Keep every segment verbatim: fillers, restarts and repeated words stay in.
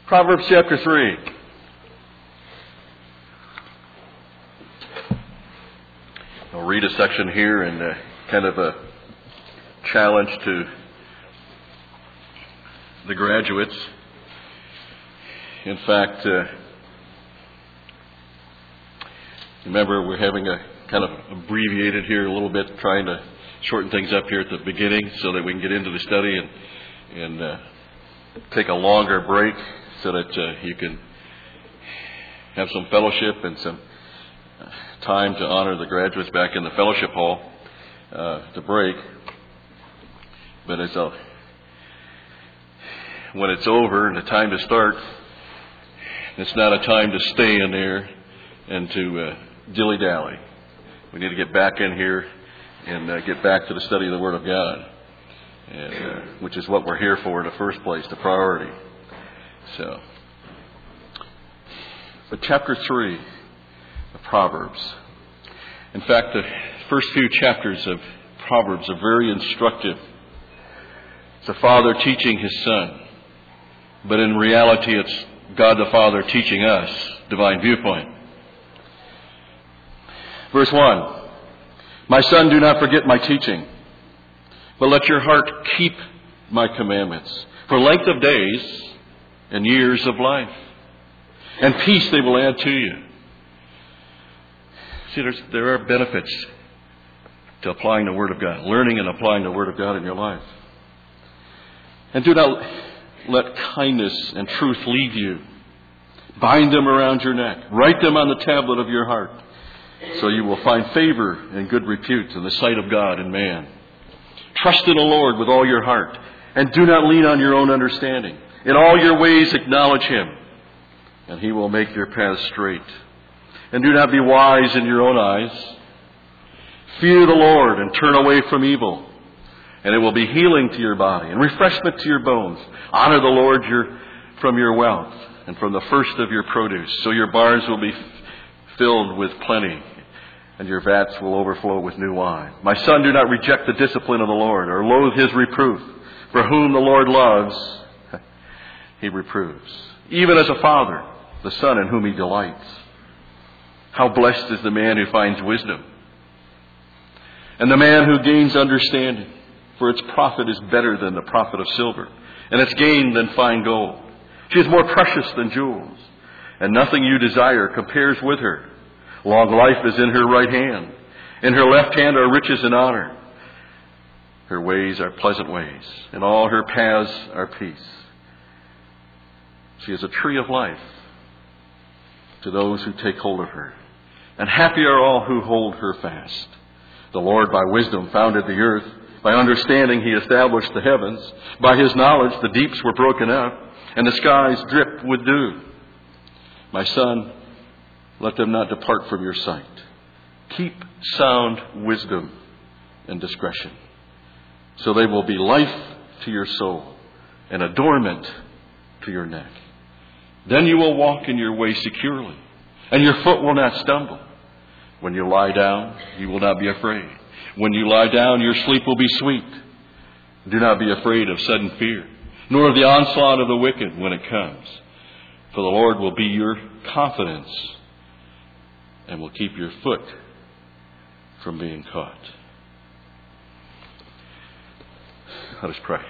Proverbs chapter three. I'll read a section here and uh, kind of a challenge to the graduates. In fact, uh, remember we're having a kind of abbreviated here a little bit, trying to shorten things up here at the beginning so that we can get into the study and, and uh, take a longer break so that uh, you can have some fellowship and some time to honor the graduates back in the fellowship hall uh, to break. But it's a, when it's over and the time to start, it's not a time to stay in there and to uh, dilly-dally. We need to get back in here and uh, get back to the study of the Word of God, and, uh, which is what we're here for in the first place, the priority. So, but chapter three of Proverbs. In fact, the first few chapters of Proverbs are very instructive. It's a father teaching his son, but in reality it's God the Father teaching us, divine viewpoint. Verse one, my son, do not forget my teaching, but let your heart keep my commandments. For length of days and years of life, and peace they will add to you. See, there's, there are benefits to applying the Word of God, learning and applying the Word of God in your life. And do not let kindness and truth leave you. Bind them around your neck. Write them on the tablet of your heart, so you will find favor and good repute in the sight of God and man. Trust in the Lord with all your heart, and do not lean on your own understanding. In all your ways acknowledge Him, and He will make your paths straight. And do not be wise in your own eyes. Fear the Lord and turn away from evil, and it will be healing to your body and refreshment to your bones. Honor the Lord your, from your wealth and from the first of your produce, so your barns will be filled with plenty, and your vats will overflow with new wine. My son, do not reject the discipline of the Lord, or loathe His reproof. For whom the Lord loves, He reproves. Even as a father, the son in whom He delights. How blessed is the man who finds wisdom, and the man who gains understanding. For its profit is better than the profit of silver, and its gain than fine gold. She is more precious than jewels, and nothing you desire compares with her. Long life is in her right hand. In her left hand are riches and honor. Her ways are pleasant ways, and all her paths are peace. She is a tree of life to those who take hold of her, and happy are all who hold her fast. The Lord by wisdom founded the earth. By understanding He established the heavens. By His knowledge the deeps were broken up, and the skies dripped with dew. My son, let them not depart from your sight. Keep sound wisdom and discretion, so they will be life to your soul and adornment to your neck. Then you will walk in your way securely, and your foot will not stumble. When you lie down, you will not be afraid. When you lie down, your sleep will be sweet. Do not be afraid of sudden fear, nor of the onslaught of the wicked when it comes. For the Lord will be your confidence, and will keep your foot from being caught. Let us pray.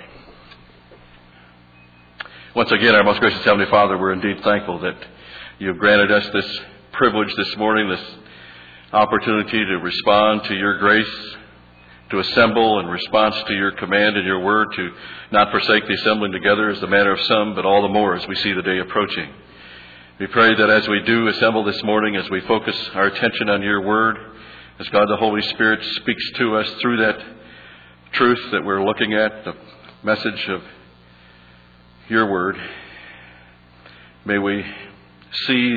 Once again, our most gracious Heavenly Father, we're indeed thankful that you have granted us this privilege this morning, this opportunity to respond to your grace, to assemble in response to your command and your word, to not forsake the assembling together as the manner of some, but all the more as we see the day approaching. We pray that as we do assemble this morning, as we focus our attention on your word, as God the Holy Spirit speaks to us through that truth that we're looking at, the message of your word, may we see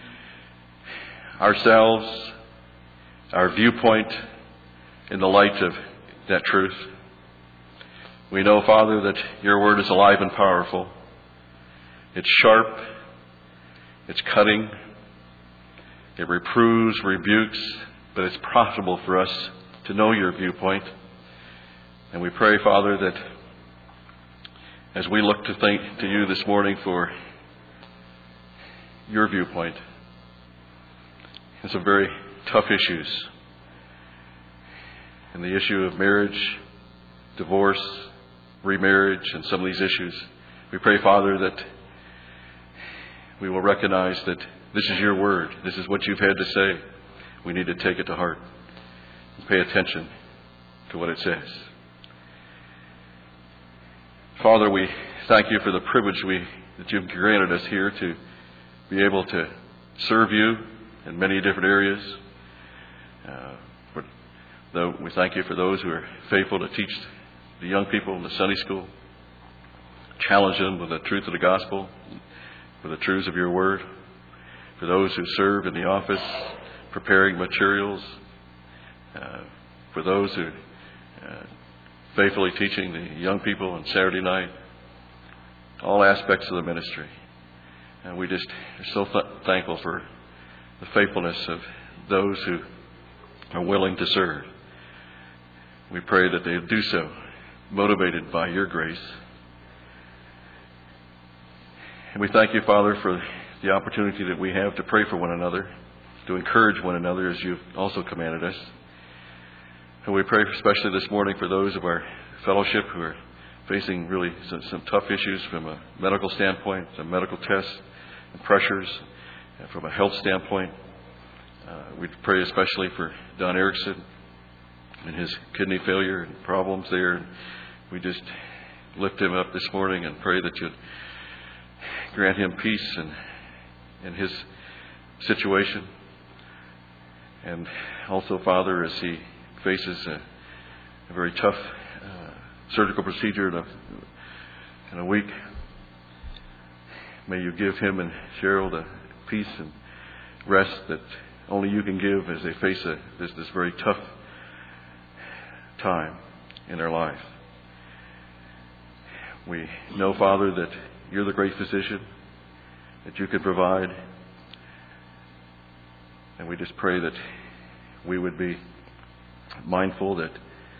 ourselves, our viewpoint in the light of that truth. We know, Father, that your word is alive and powerful. It's sharp. It's cutting. It reproves, rebukes, but it's profitable for us to know your viewpoint. And we pray, Father, that as we look to thank to you this morning for your viewpoint in some very tough issues. In the issue of marriage, divorce, remarriage, and some of these issues, we pray, Father, that we will recognize that this is your word. This is what you've had to say. We need to take it to heart and pay attention to what it says. Father, we thank you for the privilege we that you've granted us here to be able to serve you in many different areas. Uh, for, though we thank you for those who are faithful to teach the young people in the Sunday school, challenge them with the truth of the gospel, with the truths of your word. For those who serve in the office, preparing materials. Uh, for those who uh, faithfully teaching the young people on Saturday night. All aspects of the ministry. And we just are so th- thankful for the faithfulness of those who are willing to serve. We pray that they do so, motivated by your grace. And we thank you, Father, for the opportunity that we have to pray for one another, to encourage one another as you've also commanded us. And we pray especially this morning for those of our fellowship who are facing really some, some tough issues from a medical standpoint, some medical tests and pressures, and from a health standpoint. Uh, we pray especially for Don Erickson and his kidney failure and problems there. We just lift him up this morning and pray that you'd grant him peace in, in his situation. And also, Father, as he faces a, a very tough uh, surgical procedure in a, in a week, may you give him and Cheryl the peace and rest that only you can give as they face a, this, this very tough time in their life. We know, Father, that you're the great physician, that you can provide. And we just pray that we would be mindful that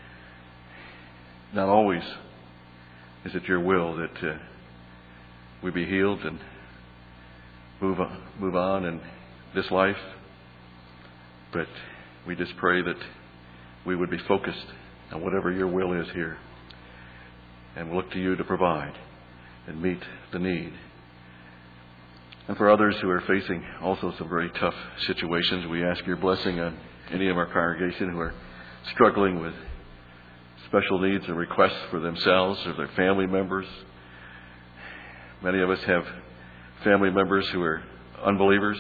not always is it your will that uh, we be healed and move on, move on in this life. But we just pray that we would be focused on whatever your will is here and look to you to provide and meet the need. And for others who are facing also some very tough situations, we ask your blessing on any of our congregation who are struggling with special needs and requests for themselves or their family members. Many of us have family members who are unbelievers.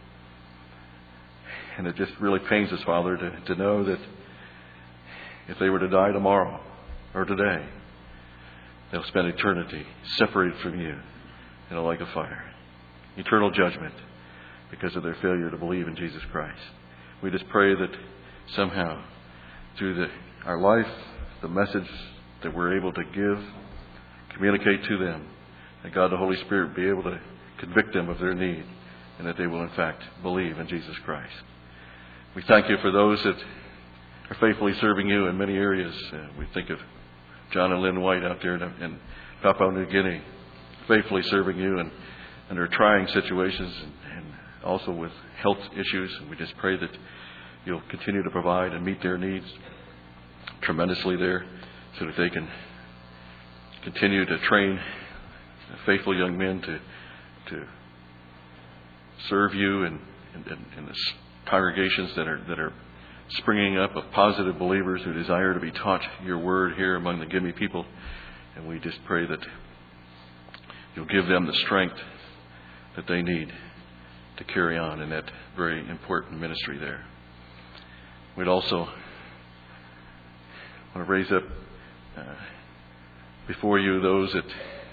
And it just really pains us, Father, to, to know that if they were to die tomorrow or today, they'll spend eternity separated from you in a lake of fire. Eternal judgment because of their failure to believe in Jesus Christ. We just pray that somehow through the, our life, the message that we're able to give, communicate to them, that God the Holy Spirit be able to convict them of their need and that they will in fact believe in Jesus Christ. We thank you for those that are faithfully serving you in many areas. Uh, we think of John and Lynn White out there in, in Papua New Guinea, faithfully serving you and under trying situations and, and also with health issues. And we just pray that you'll continue to provide and meet their needs tremendously there so that they can continue to train faithful young men to to serve you in, in, in the congregations that are that are springing up of positive believers who desire to be taught your word here among the Gimi people. And we just pray that you'll give them the strength that they need to carry on in that very important ministry there. We'd also want to raise up uh, before you those that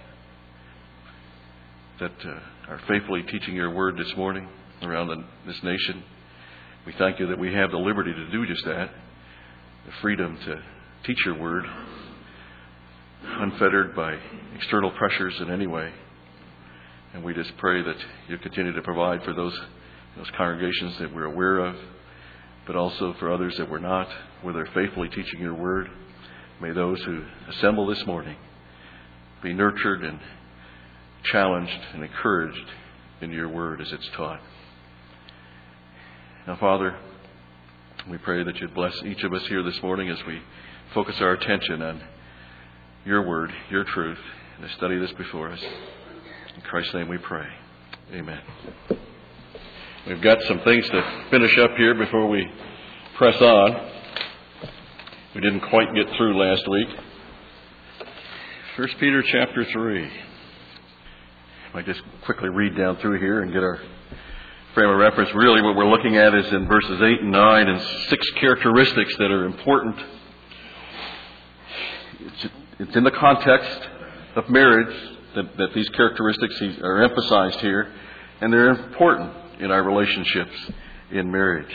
that uh, are faithfully teaching your word this morning around the, this nation. We thank you that we have the liberty to do just that, the freedom to teach your word, unfettered by external pressures in any way. And we just pray that you continue to provide for those those congregations that we're aware of, but also for others that we're not, where they're faithfully teaching your word. May those who assemble this morning be nurtured and challenged and encouraged in your word as it's taught. Now, Father, we pray that you'd bless each of us here this morning as we focus our attention on your word, your truth, and to study this before us. In Christ's name we pray. Amen. We've got some things to finish up here before we press on. We didn't quite get through last week. First Peter chapter three. I might just quickly read down through here and get our frame of reference. Really what we're looking at is in verses eight and nine and six characteristics that are important. It's, it's in the context of marriage that, that these characteristics are emphasized here, and they're important in our relationships in marriage.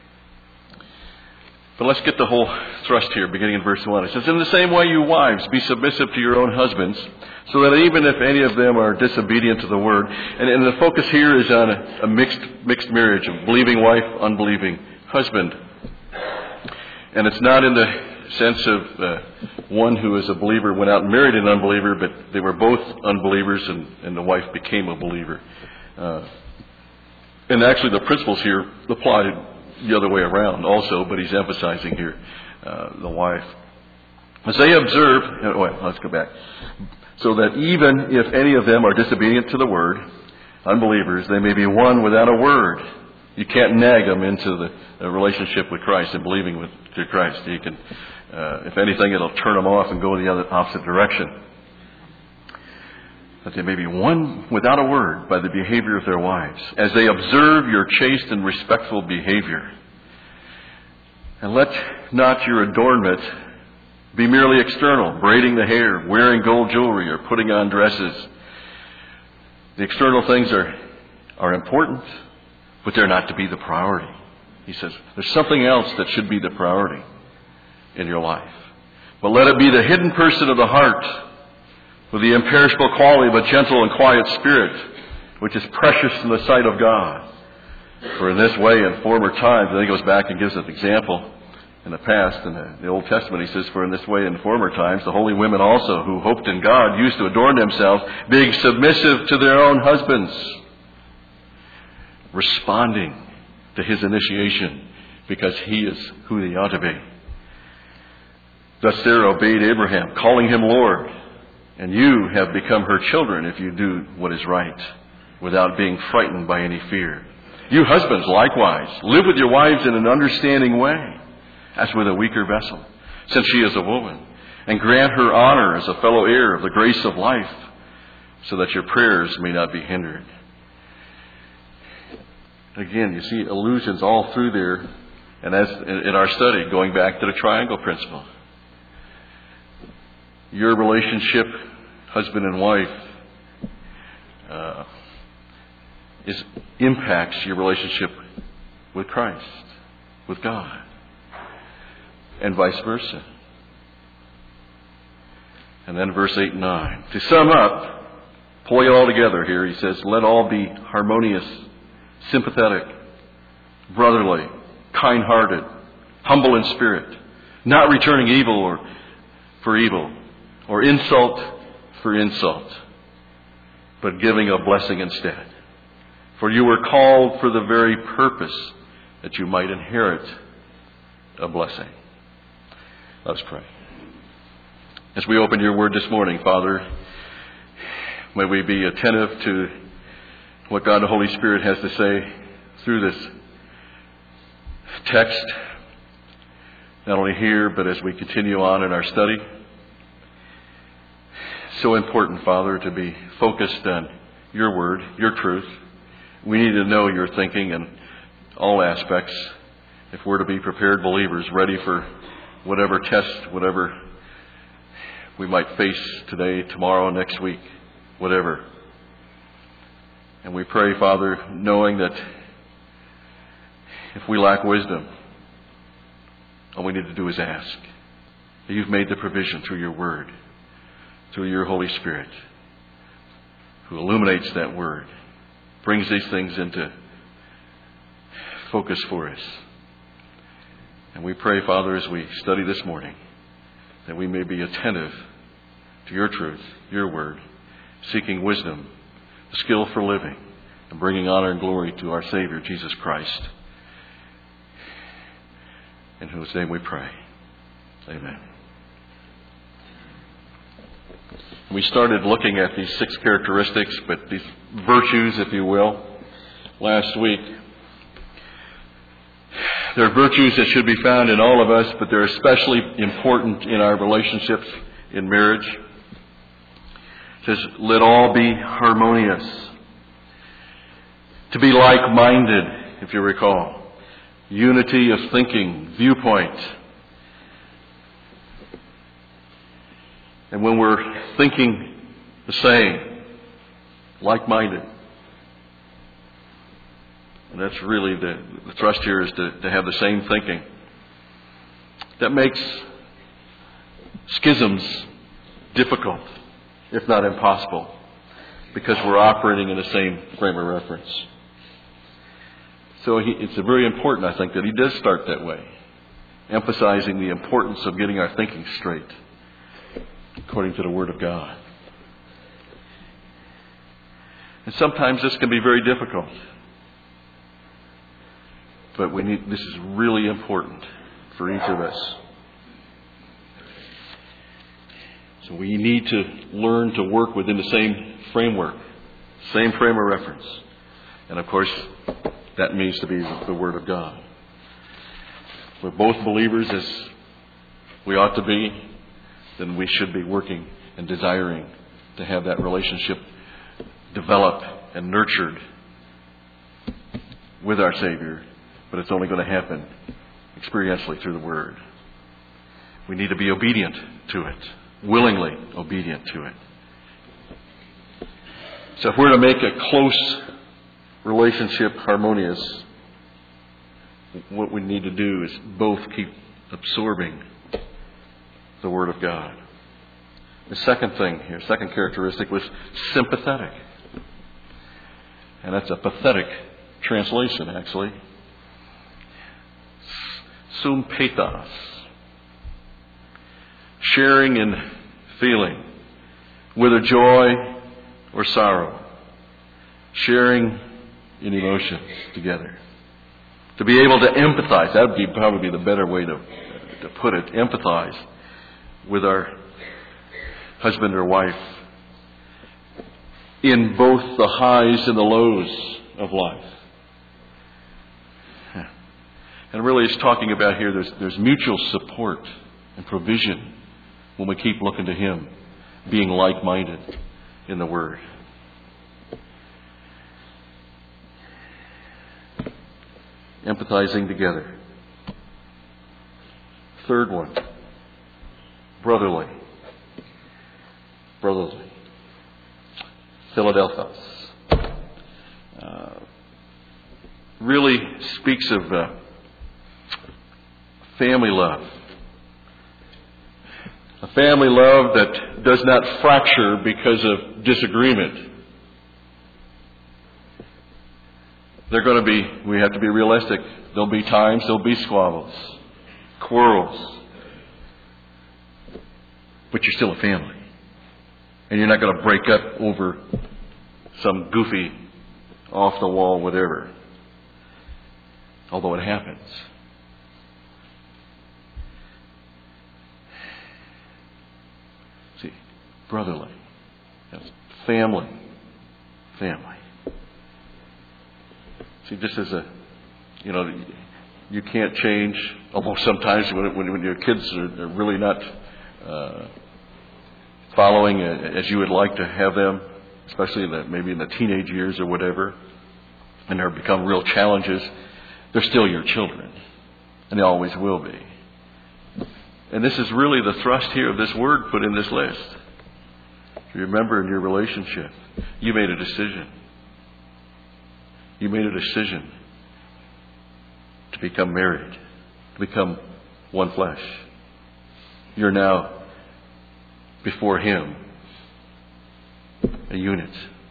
But let's get the whole thrust here, beginning in verse one. It says, "In the same way, you wives, be submissive to your own husbands, so that even if any of them are disobedient to the word," and, and the focus here is on a, a mixed mixed marriage, a believing wife, unbelieving husband. And it's not in the sense of uh, one who is a believer went out and married an unbeliever, but they were both unbelievers, and, and the wife became a believer. Uh, and actually, the principles here apply the other way around also, but he's emphasizing here uh, the wife. As they observe, oh, wait, let's go back. So that even if any of them are disobedient to the word, unbelievers, they may be won without a word. You can't nag them into the, the relationship with Christ and believing with to Christ. You can, uh, if anything, it'll turn them off and go in the other opposite direction. That they may be won without a word by the behavior of their wives, as they observe your chaste and respectful behavior. And let not your adornment be merely external, braiding the hair, wearing gold jewelry, or putting on dresses. The external things are, are important, but they're not to be the priority. He says there's something else that should be the priority in your life. But let it be the hidden person of the heart, with the imperishable quality of a gentle and quiet spirit, which is precious in the sight of God. For in this way, in former times, and then he goes back and gives an example in the past, in the, the Old Testament, he says, for in this way, in former times, the holy women also, who hoped in God, used to adorn themselves, being submissive to their own husbands, responding to his initiation, because he is who they ought to be. Thus Sarah obeyed Abraham, calling him Lord. And you have become her children if you do what is right, without being frightened by any fear. You husbands, likewise, live with your wives in an understanding way, as with a weaker vessel, since she is a woman, and grant her honor as a fellow heir of the grace of life, so that your prayers may not be hindered. Again, you see allusions all through there, and as in our study, going back to the triangle principle. Your relationship, husband and wife, uh, is impacts your relationship with Christ, with God, and vice versa. And then verse eight and nine. To sum up, pull it all together here, he says, let all be harmonious, sympathetic, brotherly, kind-hearted, humble in spirit, not returning evil or for evil, or insult for insult, but giving a blessing instead. For you were called for the very purpose that you might inherit a blessing. Let's pray. As we open your word this morning, Father, may we be attentive to what God the Holy Spirit has to say through this text, not only here, but as we continue on in our study. So important, Father, to be focused on your word, your truth. We need to know your thinking in all aspects if we're to be prepared believers, ready for whatever test, whatever we might face today, tomorrow, next week, whatever. And we pray, Father, knowing that if we lack wisdom, all we need to do is ask. You've made the provision through your word, through your Holy Spirit, who illuminates that word, brings these things into focus for us. And we pray, Father, as we study this morning, that we may be attentive to your truth, your word, seeking wisdom, skill for living, and bringing honor and glory to our Savior, Jesus Christ, in whose name we pray. Amen. We started looking at these six characteristics, but these virtues, if you will, last week. There are virtues that should be found in all of us, but they're especially important in our relationships in marriage. It says, let all be harmonious. To be like-minded, if you recall. Unity of thinking, viewpoint. And when we're thinking the same, like-minded. And that's really the, the thrust here, is to, to have the same thinking. That makes schisms difficult, if not impossible, because we're operating in the same frame of reference. So he, it's very important, I think, that he does start that way, emphasizing the importance of getting our thinking straight, according to the Word of God. And sometimes this can be very difficult. But we need, this is really important for each of us. So we need to learn to work within the same framework, same frame of reference. And of course, that means to be the Word of God. We're both believers, as we ought to be, then we should be working and desiring to have that relationship develop and nurtured with our Savior. But it's only going to happen experientially through the Word. We need to be obedient to it, willingly obedient to it. So if we're to make a close relationship harmonious, what we need to do is both keep absorbing the Word of God. The second thing here, second characteristic, was sympathetic. And that's a pathetic translation, actually. Sympathos. Sharing in feeling, whether joy or sorrow. Sharing in emotions together. To be able to empathize, that would be probably the better way to, to put it, empathize with our husband or wife in both the highs and the lows of life. And really it's talking about here, there's, there's mutual support and provision when we keep looking to Him, being like-minded in the Word. Empathizing together. Third one, brotherly. Brotherly. Philadelphos. Uh, really speaks of uh, family love. A family love that does not fracture because of disagreement. They're going to be, we have to be realistic. There'll be times, there'll be squabbles, quarrels. But you're still a family. And you're not going to break up over some goofy, off-the-wall whatever. Although it happens. See, brotherly. That's family. Family. See, just as a, you know, you can't change, although sometimes when, when, when your kids are really not uh, following as you would like to have them, especially in the, maybe in the teenage years or whatever, and there become real challenges, they're still your children. And they always will be. And this is really the thrust here of this word put in this list. If you remember in your relationship, you made a decision. You made a decision to become married, to become one flesh. You're now before Him a unit.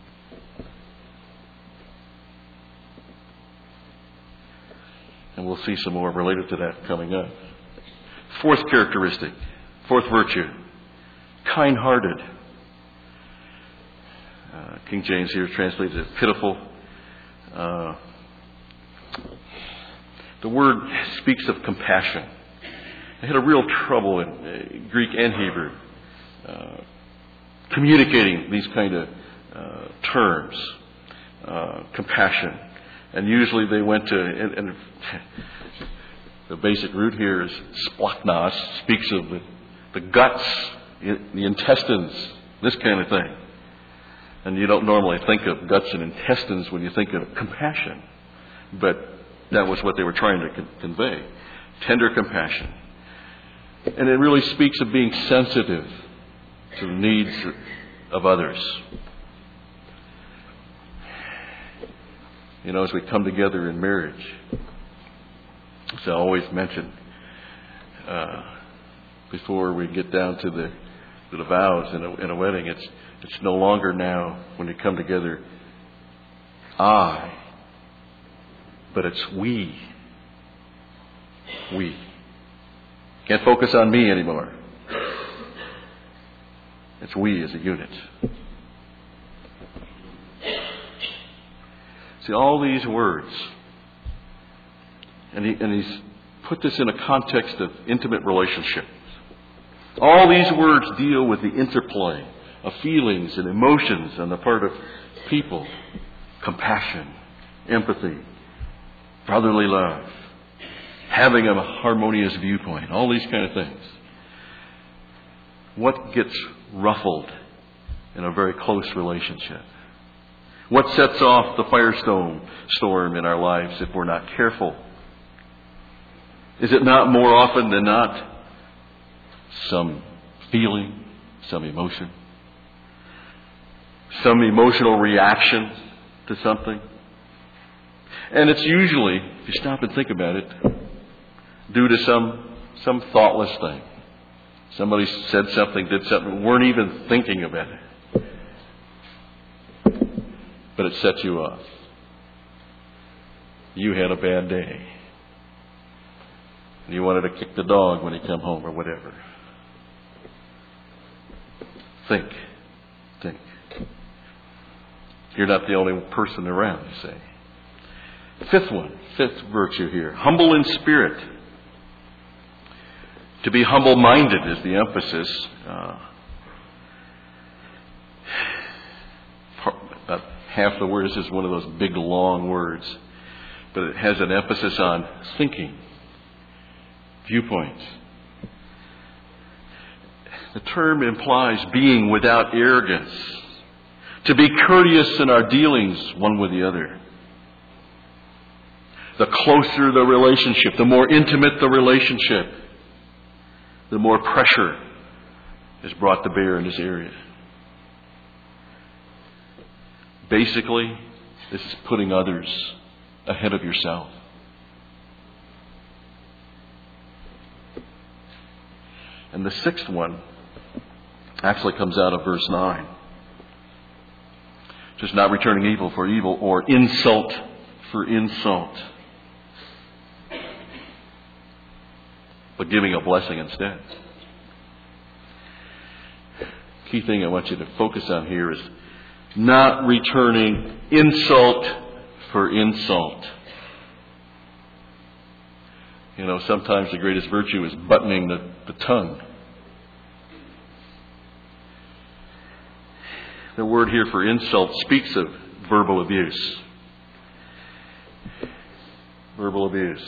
And we'll see some more related to that coming up. Fourth characteristic, fourth virtue, kind-hearted. Uh, King James here translates it pitiful. Uh, the word speaks of compassion. I had a real trouble in uh, Greek and Hebrew uh, communicating these kind of uh, terms, uh, compassion. And usually they went to, and, and the basic root here is splachnos, speaks of the, the guts, the intestines, this kind of thing. And you don't normally think of guts and intestines when you think of compassion. But that was what they were trying to con- convey. Tender compassion. And it really speaks of being sensitive to the needs of others. You know, as we come together in marriage, as I always mention, uh, before we get down to the, to the vows in a, in a wedding, it's it's no longer now when you come together, I, but it's we. We. Can't focus on me anymore. It's we as a unit. See, all these words, and, he, and he's put this in a context of intimate relationships. All these words deal with the interplay of feelings and emotions on the part of people. Compassion, empathy, brotherly love, having a harmonious viewpoint, all these kind of things. What gets ruffled in a very close relationship? What sets off the firestorm storm in our lives if we're not careful? Is it not more often than not some feeling, some emotion, some emotional reaction to something? And it's usually, if you stop and think about it, due to some some thoughtless thing. Somebody said something, did something, weren't even thinking about it. But it sets you off. You had a bad day. And you wanted to kick the dog when he come home or whatever. Think. Think. You're not the only person around, you say. Fifth one, fifth virtue here. Humble in spirit. To be humble-minded is the emphasis. Uh, about half the words is one of those big, long words. But it has an emphasis on thinking, viewpoint. The term implies being without arrogance. To be courteous in our dealings one with the other. The closer the relationship, the more intimate the relationship, the more pressure is brought to bear in this area. Basically, this is putting others ahead of yourself. And the sixth one actually comes out of verse nine. Just not returning evil for evil or insult for insult, but giving a blessing instead. Key thing I want you to focus on here is not returning insult for insult. You know, sometimes the greatest virtue is buttoning the, the tongue. The word here for insult speaks of verbal abuse. Verbal abuse.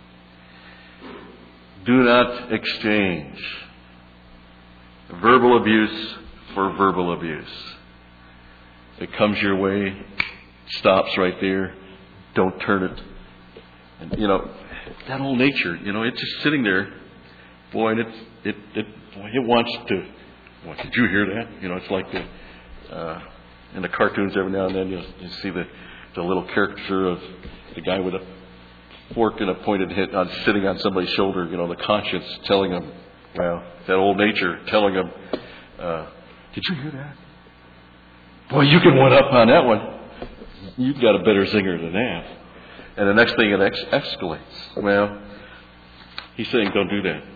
Do not exchange verbal abuse for verbal abuse. It comes your way, stops right there. Don't turn it. And, you know, that old nature, you know, it's just sitting there. Boy, and it, it, it, boy, it wants to, boy, did you hear that? You know, it's like the, uh, in the cartoons every now and then you'll, you see the, the little caricature of the guy with a fork and a pointed head on sitting on somebody's shoulder, you know, the conscience telling him, well, that old nature telling him, uh, did you hear that? Boy, you can one up on that one. You've got a better zinger than that. And the next thing it ex- escalates. Well, he's saying don't do that.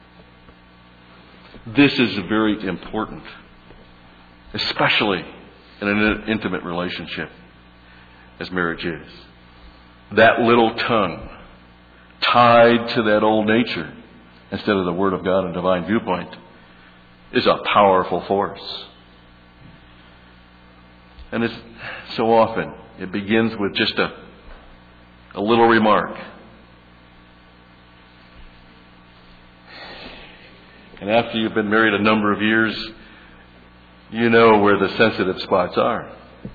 This is very important, especially in an intimate relationship. as marriage is. That little tongue, tied to that old nature, instead of the Word of God and divine viewpoint, is a powerful force. And it's, so often, it begins with just a, a little remark. And after you've been married a number of years, you know where the sensitive spots are.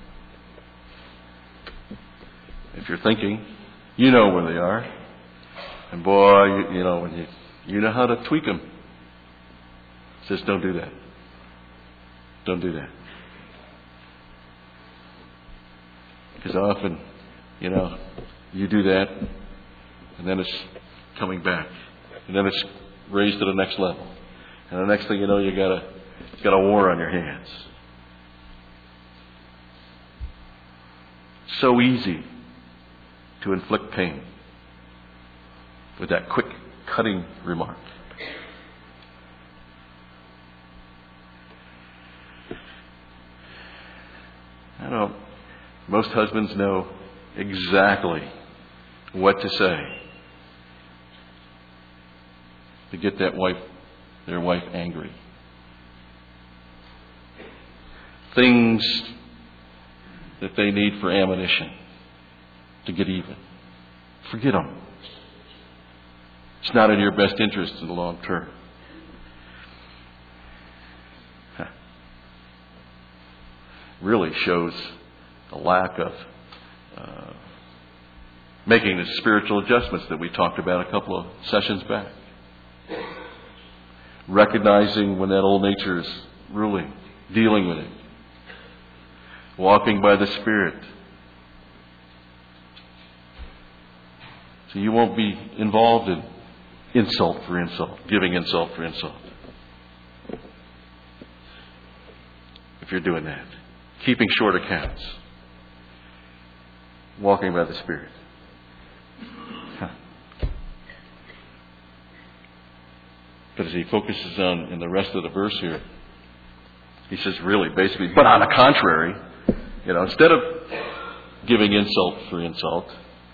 If you're thinking, you know where they are. And boy, you, you know, when you, you know how to tweak them. It says, don't do that. Don't do that. Because often, you know, you do that, and then it's coming back. And then it's raised to the next level. And the next thing you know, you got a, you got a war on your hands. So easy to inflict pain with that quick, cutting remark. I know most husbands know exactly what to say to get that wife, their wife, angry. Things that they need for ammunition to get even. Forget them. It's not in your best interest in the long term. Huh. Really shows a lack of uh, making the spiritual adjustments that we talked about a couple of sessions back. Recognizing when that old nature is ruling, dealing with it. Walking by the Spirit. So you won't be involved in insult for insult, giving insult for insult. If you're doing that. Keeping short accounts. Walking by the Spirit. Huh. But as he focuses on in the rest of the verse here, he says really basically, but on the contrary, you know, instead of giving insult for insult,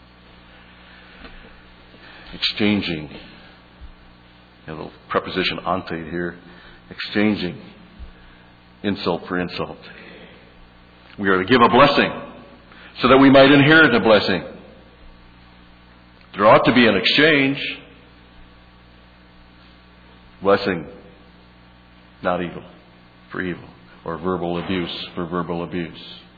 exchanging, a little preposition ante here, exchanging insult for insult. We are to give a blessing so that we might inherit a blessing. There ought to be an exchange. Blessing, not evil, for evil, or verbal abuse for verbal abuse.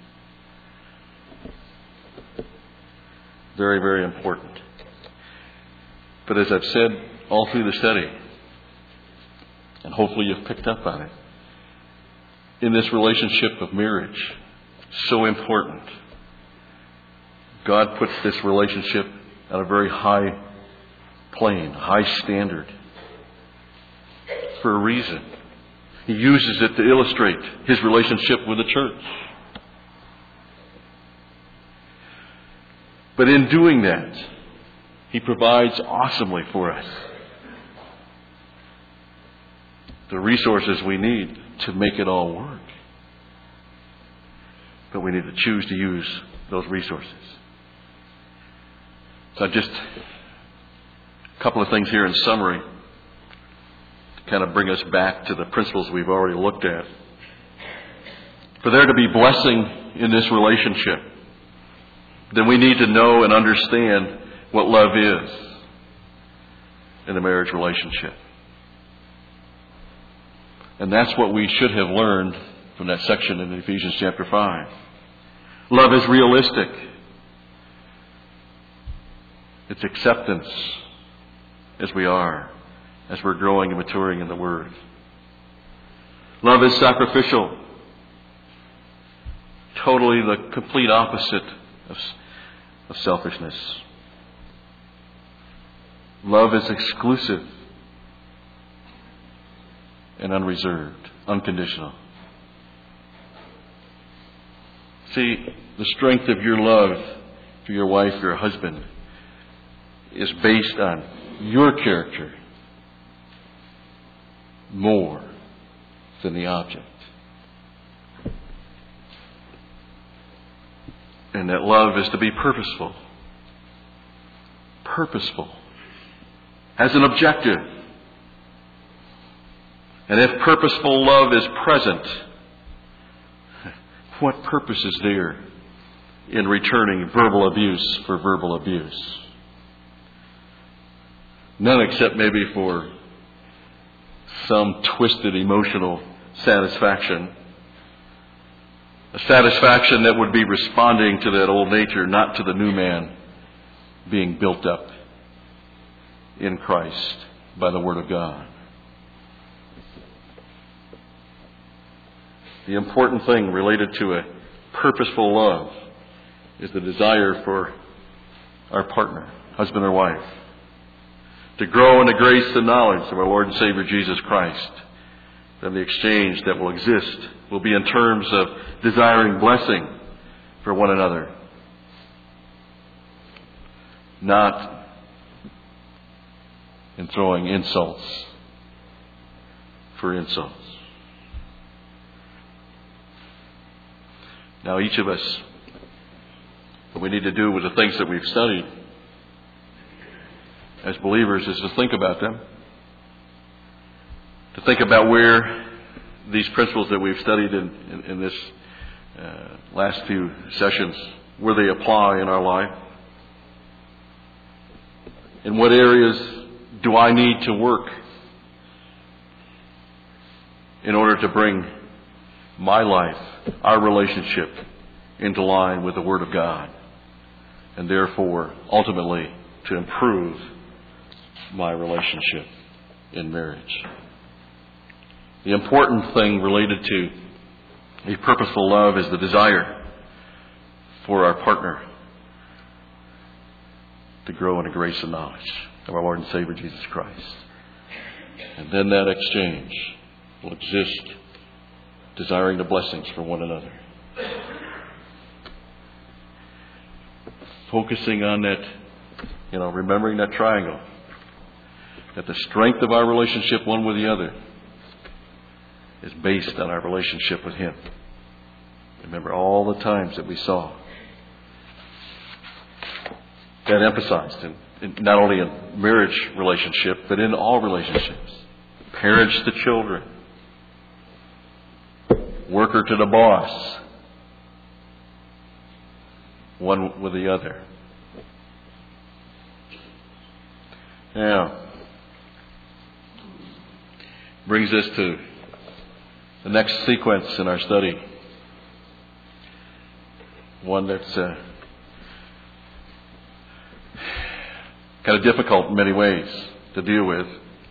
Very, very important. But as I've said all through the study, and hopefully you've picked up on it, in this relationship of marriage, so important. God puts this relationship at a very high plane, high standard, for a reason. He uses it to illustrate His relationship with the church. But in doing that, He provides awesomely for us the resources we need to make it all work. But we need to choose to use those resources. So just a couple of things here in summary to kind of bring us back to the principles we've already looked at. For there to be blessing in this relationship, then we need to know and understand what love is in a marriage relationship. And that's what we should have learned from that section in Ephesians chapter five. Love is realistic. It's acceptance as we are, as we're growing and maturing in the Word. Love is sacrificial. Totally the complete opposite of, of selfishness. Love is exclusive and unreserved, unconditional. See, the strength of your love for your wife, your husband, is based on your character more than the object. And that love is to be purposeful. Purposeful. Has an objective. And if purposeful love is present, what purpose is there in returning verbal abuse for verbal abuse? None except maybe for some twisted emotional satisfaction. A satisfaction that would be responding to that old nature, not to the new man being built up in Christ by the Word of God. The important thing related to a purposeful love is the desire for our partner, husband or wife, to grow in the grace and knowledge of our Lord and Savior Jesus Christ. Then the exchange that will exist will be in terms of desiring blessing for one another, not in throwing insults for insults. Now, each of us, what we need to do with the things that we've studied as believers is to think about them. To think about where these principles that we've studied in, in, in this uh, last few sessions, where they apply in our life. In what areas do I need to work in order to bring my life, our relationship, into line with the Word of God, and therefore, ultimately, to improve my relationship in marriage. The important thing related to a purposeful love is the desire for our partner to grow in the grace and knowledge of our Lord and Savior Jesus Christ. And then that exchange will exist, desiring the blessings for one another. Focusing on that, you know, remembering that triangle, that the strength of our relationship one with the other is based on our relationship with Him. Remember all the times that we saw that emphasized, in, in, not only in marriage relationship, but in all relationships. Parents to children, worker to the boss, one with the other. Now, brings us to the next sequence in our study. One that's uh, kind of difficult in many ways to deal with.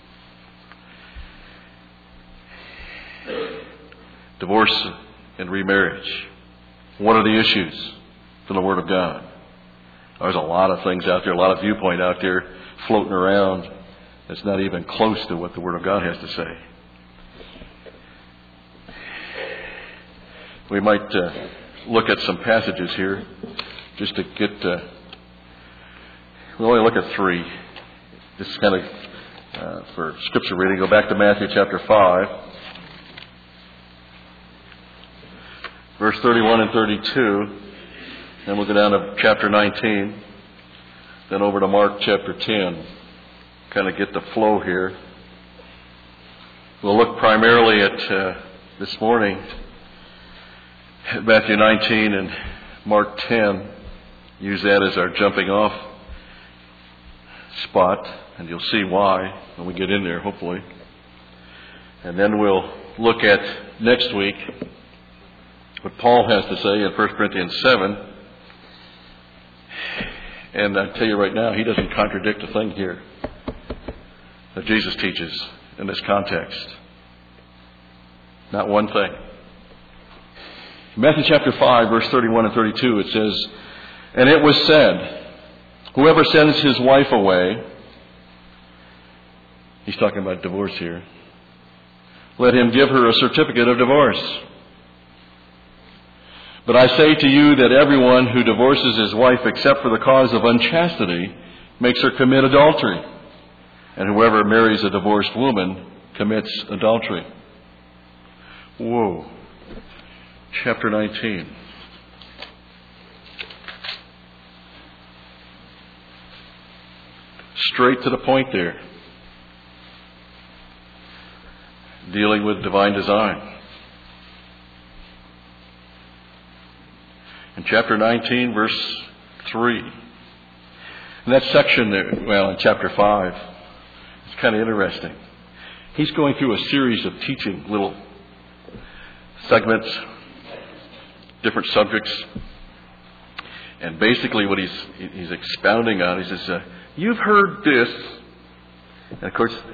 Divorce and remarriage. What are the issues from the Word of God? There's a lot of things out there, a lot of viewpoint out there floating around that's not even close to what the Word of God has to say. We might uh, look at some passages here just to get... Uh, we'll only look at three. This is kind of uh, for Scripture reading. Go back to Matthew chapter five. Verse thirty-one and thirty-two. Then we'll go down to chapter nineteen. Then over to Mark chapter ten. Kind of get the flow here. We'll look primarily at, uh, this morning, at Matthew nineteen and Mark ten. Use that as our jumping off spot. And you'll see why when we get in there, hopefully. And then we'll look at next week what Paul has to say in First Corinthians seven. And I tell you right now, he doesn't contradict a thing here that Jesus teaches in this context. Not one thing. In Matthew chapter five, verse thirty-one and thirty-two, it says, "And it was said, whoever sends his wife away," he's talking about divorce here, "let him give her a certificate of divorce. But I say to you that everyone who divorces his wife except for the cause of unchastity makes her commit adultery. And whoever marries a divorced woman commits adultery." Whoa. Chapter nineteen. straight to the point there, dealing with divine design. In chapter nineteen, verse three, in that section there, well, in chapter five, it's kind of interesting. He's going through a series of teaching, little segments, different subjects. And basically what he's he's expounding on, he says, uh, you've heard this. And of course,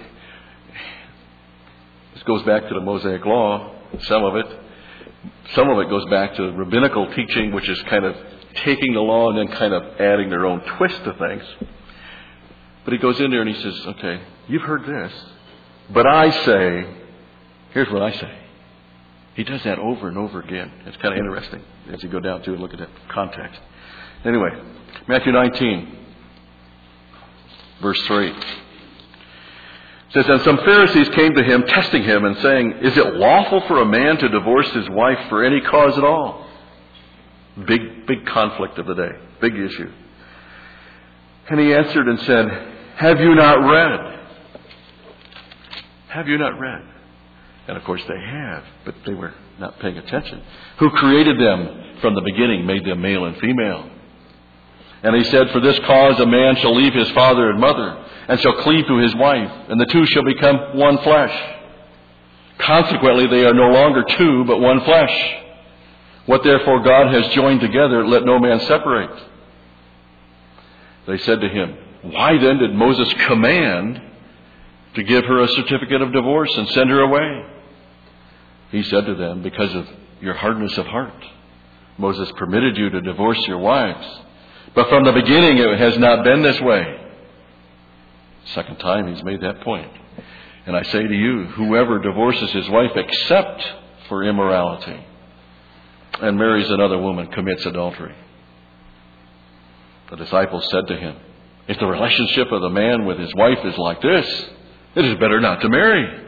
this goes back to the Mosaic Law, some of it. Some of it goes back to rabbinical teaching, which is kind of taking the law and then kind of adding their own twist to things. But he goes in there and he says, okay, you've heard this, but I say, here's what I say. He does that over and over again. It's kind of interesting as you go down to it and look at that context. Anyway, Matthew nineteen, verse three. It says, and some Pharisees came to him, testing him and saying, is it lawful for a man to divorce his wife for any cause at all? Big, big conflict of the day. Big issue. And he answered and said, have you not read? Have you not read? And of course they have, but they were not paying attention. Who created them from the beginning, made them male and female. And he said, for this cause a man shall leave his father and mother, and shall cleave to his wife, and the two shall become one flesh. Consequently, they are no longer two, but one flesh. What therefore God has joined together, let no man separate. They said to him, why then did Moses command to give her a certificate of divorce and send her away? He said to them, because of your hardness of heart. Moses permitted you to divorce your wives. But from the beginning it has not been this way. Second time he's made that point. And I say to you, whoever divorces his wife except for immorality and marries another woman commits adultery. The disciples said to him, if the relationship of the man with his wife is like this, it is better not to marry.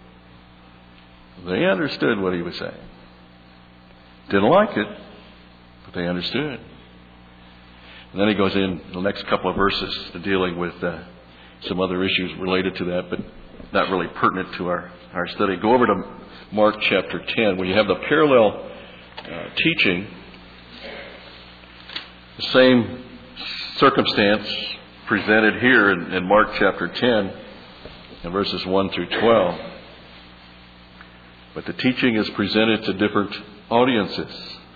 They understood what he was saying. Didn't like it, but they understood. And then he goes in the next couple of verses to dealing with uh, some other issues related to that, but not really pertinent to our, our study. Go over to Mark chapter ten, where you have the parallel uh, teaching, the same circumstance presented here in, in Mark chapter ten, and verses one through twelve. But the teaching is presented to different audiences.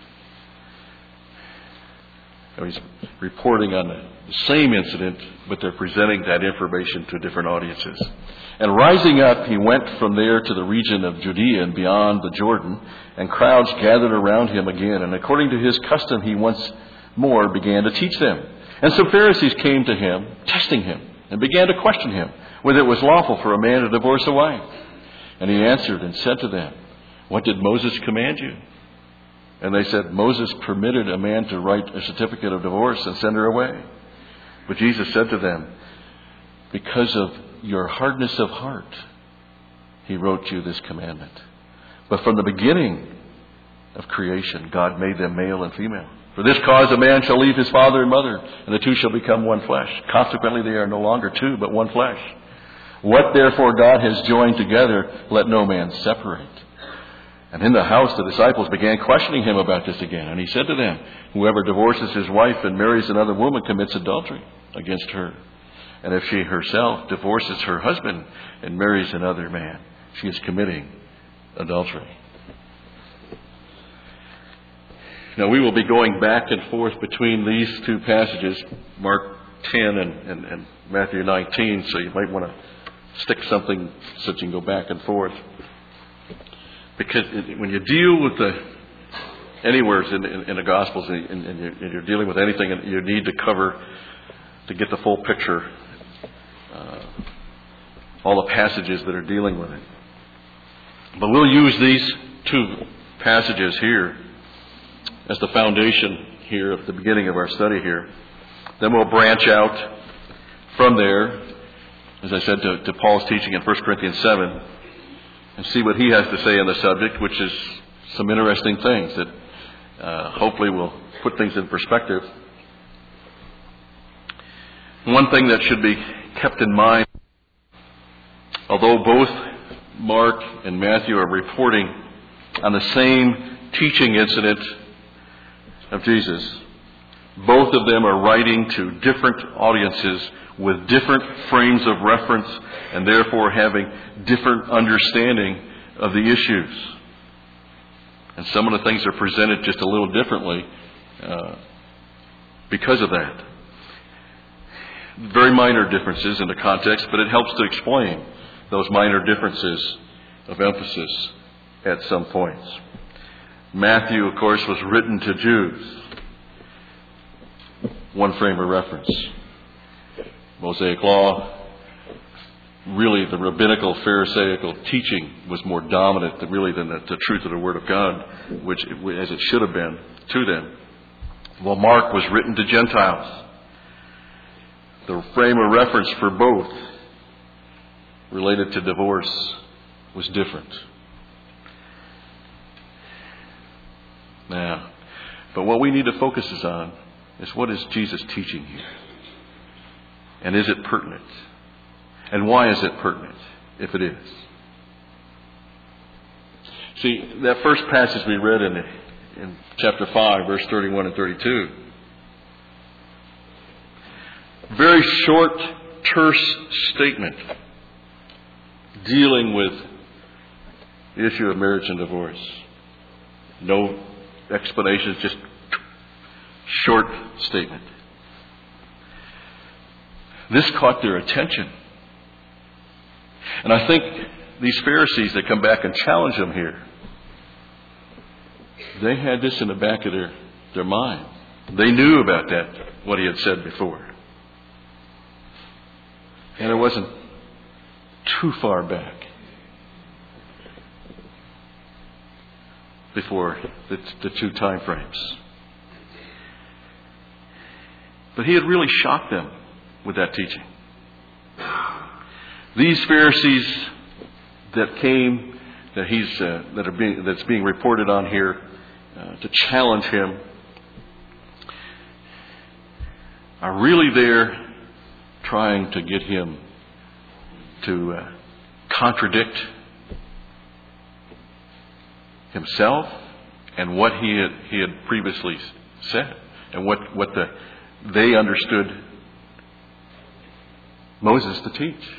He's reporting on the same incident, but they're presenting that information to different audiences. And rising up, he went from there to the region of Judea and beyond the Jordan, and crowds gathered around him again. And according to his custom, he once more began to teach them. And some Pharisees came to him, testing him, and began to question him whether it was lawful for a man to divorce a wife. And he answered and said to them, what did Moses command you? And they said, Moses permitted a man to write a certificate of divorce and send her away. But Jesus said to them, because of your hardness of heart, he wrote you this commandment. But from the beginning of creation, God made them male and female. For this cause a man shall leave his father and mother, and the two shall become one flesh. Consequently, they are no longer two, but one flesh. What therefore God has joined together, let no man separate. And in the house the disciples began questioning him about this again. And he said to them, whoever divorces his wife and marries another woman commits adultery against her. And if she herself divorces her husband and marries another man, she is committing adultery. Now we will be going back and forth between these two passages, Mark ten and, and, and Matthew nineteen, so you might want to stick something so that you can go back and forth. Because when you deal with the anywhere in, in, in the Gospels and, and, you're, and you're dealing with anything, you need to cover, to get the full picture, uh, all the passages that are dealing with it. But we'll use these two passages here as the foundation here at the beginning of our study here. Then we'll branch out from there, as I said, to, to Paul's teaching in First Corinthians seven, and see what he has to say on the subject, which is some interesting things that uh, hopefully will put things in perspective. One thing that should be kept in mind. Although both Mark and Matthew are reporting on the same teaching incident of Jesus, both of them are writing to different audiences with different frames of reference and therefore having different understanding of the issues. And some of the things are presented just a little differently uh, because of that. Very minor differences in the context, but it helps to explain those minor differences of emphasis at some points. Matthew, of course, was written to Jews. One frame of reference. Mosaic law, really the rabbinical, pharisaical teaching was more dominant than really than the, the truth of the Word of God, which, as it should have been to them. Well, Mark was written to Gentiles. The frame of reference for both related to divorce was different. Now, but what we need to focus is on is what is Jesus teaching here? And is it pertinent? And why is it pertinent, if it is? See, that first passage we read in, in chapter five, verse thirty-one and thirty-two, very short, terse statement dealing with the issue of marriage and divorce. No explanations, just short statement. This caught their attention. And I think these Pharisees that come back and challenge him here, they had this in the back of their, their mind. They knew about that, what he had said before. And it wasn't too far back before the, the two time frames. But he had really shocked them with that teaching. These Pharisees that came, that he's uh, that are being that's being reported on here uh, to challenge him, are really there trying to get him to uh, contradict himself and what he had he had previously said, and what what the they understood Moses to teach.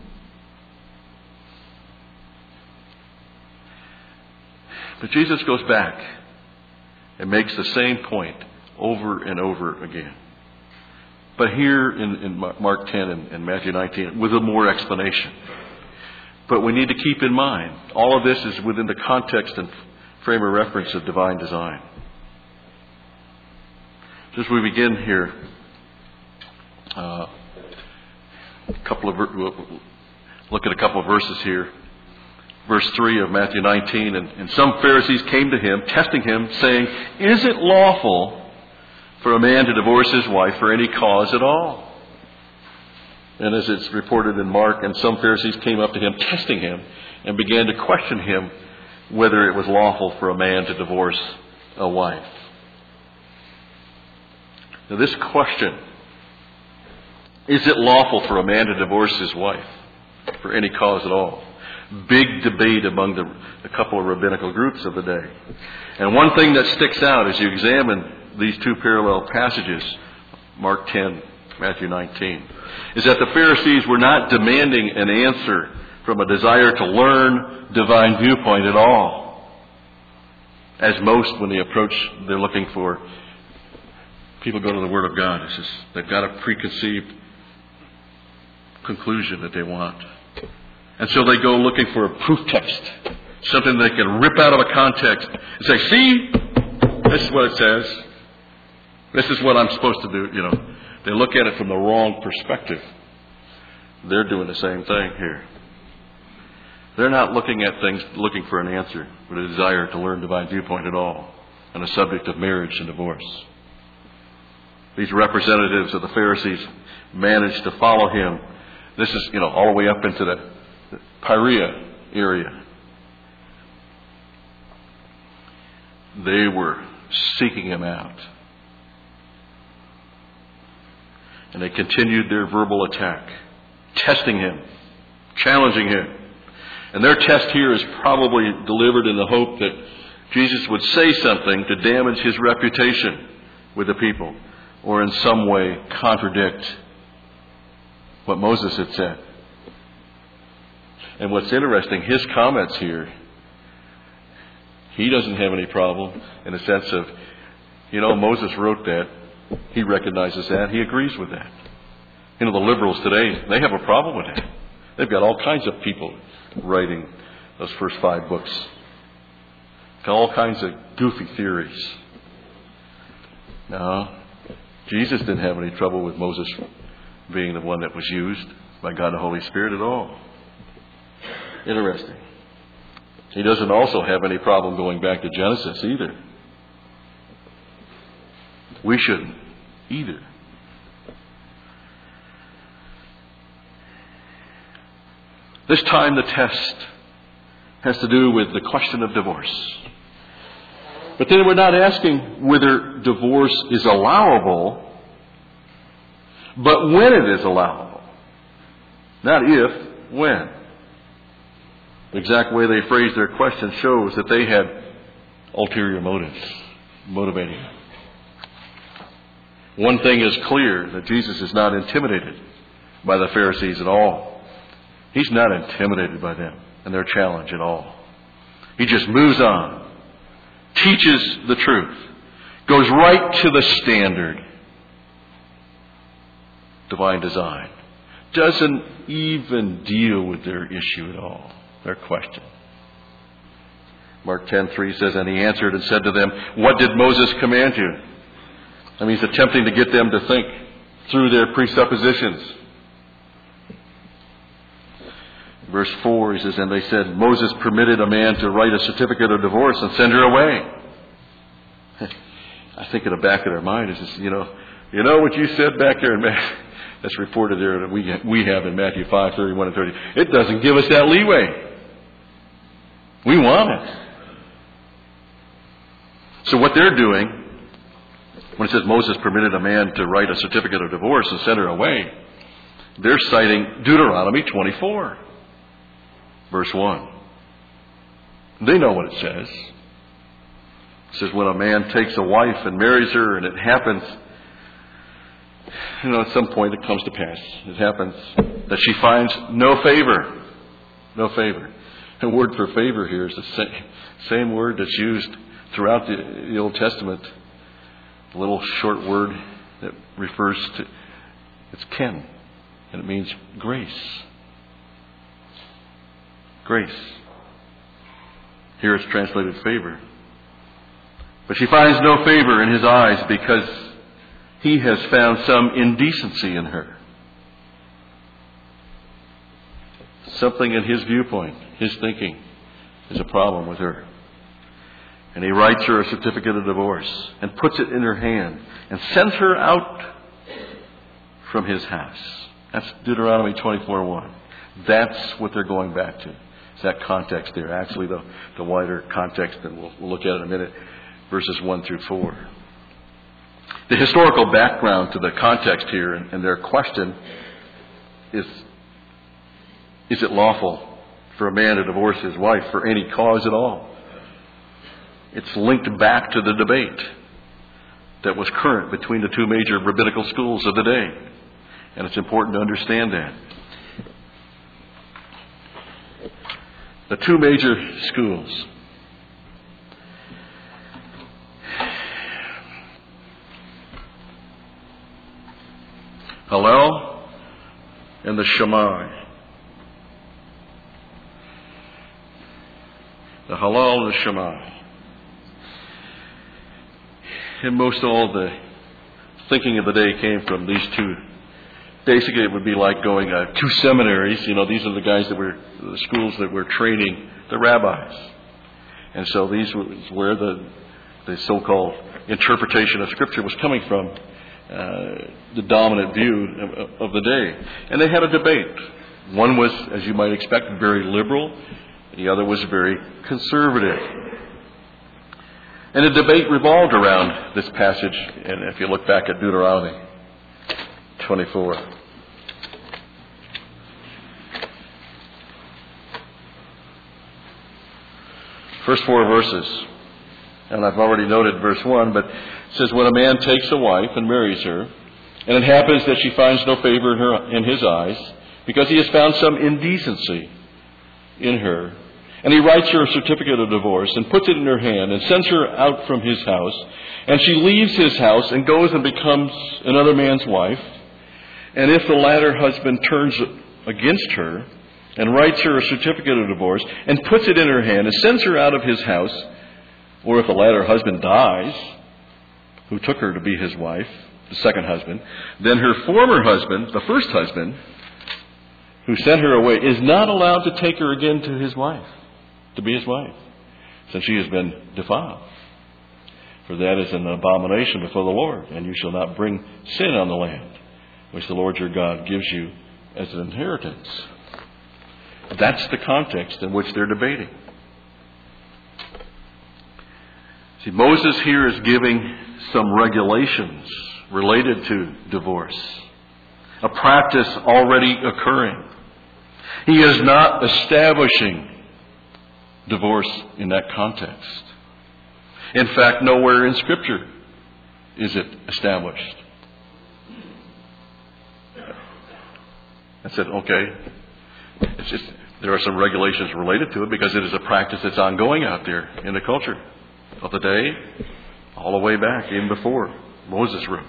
But Jesus goes back and makes the same point over and over again. But here in, in Mark ten and, and Matthew nineteen, with a more explanation. But we need to keep in mind, all of this is within the context and frame of reference of divine design. As we begin here, uh, a couple of we'll look at a couple of verses here. Verse three of Matthew nineteen, and, and some Pharisees came to him, testing him, saying, "Is it lawful for a man to divorce his wife for any cause at all?" And as it's reported in Mark, and some Pharisees came up to him, testing him, and began to question him whether it was lawful for a man to divorce a wife. Now this question, is it lawful for a man to divorce his wife for any cause at all? Big debate among the, a couple of rabbinical groups of the day. And one thing that sticks out as you examine these two parallel passages, Mark ten, Matthew nineteen, is that the Pharisees were not demanding an answer from a desire to learn divine viewpoint at all. As most, when they approach, they're looking for, people go to the Word of God. It's just, they've got a preconceived conclusion that they want. And so they go looking for a proof text, something they can rip out of a context and say, "See, this is what it says. This is what I'm supposed to do." You know, they look at it from the wrong perspective. They're doing the same thing here. They're not looking at things, looking for an answer, with a desire to learn divine viewpoint at all on the subject of marriage and divorce. These representatives of the Pharisees managed to follow him. This is, you know, all the way up into the Perea area. They were seeking him out. And they continued their verbal attack testing him, challenging him. And their test here is probably delivered in the hope that Jesus would say something to damage his reputation with the people, or in some way contradict what Moses had said. And what's interesting, his comments here, he doesn't have any problem in the sense of, you know, Moses wrote that. He recognizes that. He agrees with that. You know, the liberals today, they have a problem with that. They've got all kinds of people writing those first five books. Got all kinds of goofy theories. No, Jesus didn't have any trouble with Moses being the one that was used by God the Holy Spirit at all. Interesting. He doesn't also have any problem going back to Genesis either. We shouldn't either. This time the test has to do with the question of divorce. But then we're not asking whether divorce is allowable, but when it is allowable. Not if, when. The exact way they phrased their question shows that they had ulterior motives motivating them. One thing is clear, that Jesus is not intimidated by the Pharisees at all. He's not intimidated by them and their challenge at all. He just moves on, teaches the truth, goes right to the standard, divine design. Doesn't even deal with their issue at all, their question. Mark ten three says, and he answered and said to them, what did Moses command you? I mean, he's attempting to get them to think through their presuppositions. Verse four, he says, and they said, Moses permitted a man to write a certificate of divorce and send her away. I think in the back of their mind is this, you know, you know what you said back there in Matthew, that's reported there that we we have in Matthew five, thirty-one and thirty. It doesn't give us that leeway. We want it. So what they're doing, when it says Moses permitted a man to write a certificate of divorce and send her away, they're citing Deuteronomy twenty-four, verse one. They know what it says. It says when a man takes a wife and marries her, and it happens, you know, at some point it comes to pass. It happens that she finds no favor. No favor. The word for favor here is the same, same word that's used throughout the, the Old Testament. A little short word that refers to, it's ken, and it means grace. Grace. Here it's translated favor. But she finds no favor in his eyes because he has found some indecency in her. Something in his viewpoint, his thinking, is a problem with her. And he writes her a certificate of divorce and puts it in her hand and sends her out from his house. That's Deuteronomy twenty-four one. That's what they're going back to. It's that context there. Actually, the, the wider context that we'll, we'll look at in a minute, verses one through four. The historical background to the context here and, and their question is, is it lawful for a man to divorce his wife for any cause at all? It's linked back to the debate that was current between the two major rabbinical schools of the day. And it's important to understand that. The two major schools. Hillel and the Shammai. The Hillel and the Shammai. And most all the thinking of the day came from these two. Basically, it would be like going uh, two seminaries. You know, these are the guys that were, the schools that were training the rabbis. And so these were where the, the so-called interpretation of Scripture was coming from, uh, the dominant view of, of the day. And they had a debate. One was, as you might expect, very liberal. The other was very conservative. And the debate revolved around this passage, and if you look back at Deuteronomy twenty-four. First four verses, and I've already noted verse one, but it says, when a man takes a wife and marries her, and it happens that she finds no favor in her in his eyes, because he has found some indecency in her, and he writes her a certificate of divorce and puts it in her hand and sends her out from his house, and she leaves his house and goes and becomes another man's wife, and if the latter husband turns against her and writes her a certificate of divorce and puts it in her hand and sends her out of his house, or if the latter husband dies, who took her to be his wife, the second husband, then her former husband, the first husband, who sent her away, is not allowed to take her again to his wife, to be his wife, since she has been defiled. For that is an abomination before the Lord, and you shall not bring sin on the land, which the Lord your God gives you as an inheritance. That's the context in which they're debating. See, Moses here is giving some regulations related to divorce, a practice already occurring. He is not establishing divorce in that context. In fact, nowhere in Scripture is it established. I said, okay, it's just, there are some regulations related to it because it is a practice that's ongoing out there in the culture of the day, all the way back, even before Moses wrote.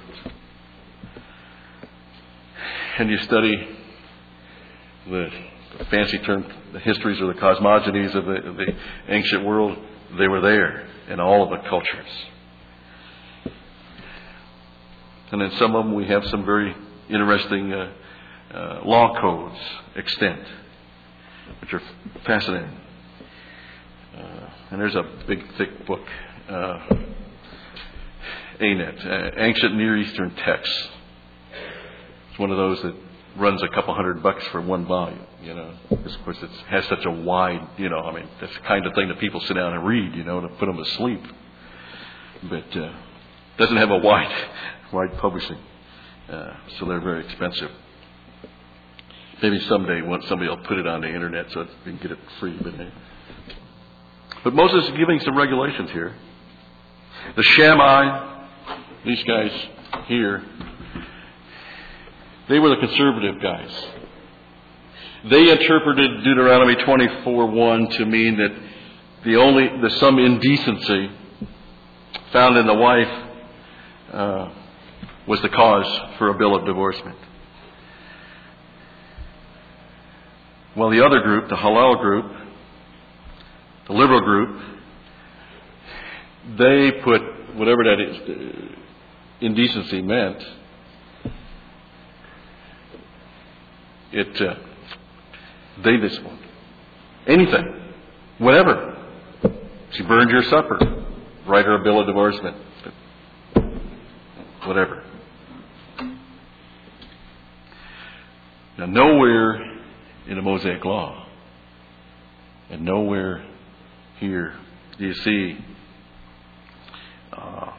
And you study the fancy term, the histories or the cosmogonies of the, of the ancient world, they were there in all of the cultures. And in some of them we have some very interesting uh, uh, law codes extant, which are fascinating. Uh, and there's a big, thick book, uh, A N E T, uh, Ancient Near Eastern Texts. It's one of those that runs a couple hundred bucks for one volume, you know. Of course, it has such a wide, you know, I mean, that's the kind of thing that people sit down and read, you know, to put them to sleep. But uh, doesn't have a wide, wide publishing, uh, so they're very expensive. Maybe someday once somebody will put it on the internet so you can get it free. But, but Moses is giving some regulations here. The Shammai, these guys here, they were the conservative guys. They interpreted Deuteronomy twenty-four one to mean that the only the some indecency found in the wife uh, was the cause for a bill of divorcement. While the other group, the Hillel group, the liberal group, they put whatever that is, uh, indecency meant. It, uh, they just, anything, whatever. She burned your supper, write her a bill of divorcement, whatever. Now, nowhere in the Mosaic Law, and nowhere here do you see uh,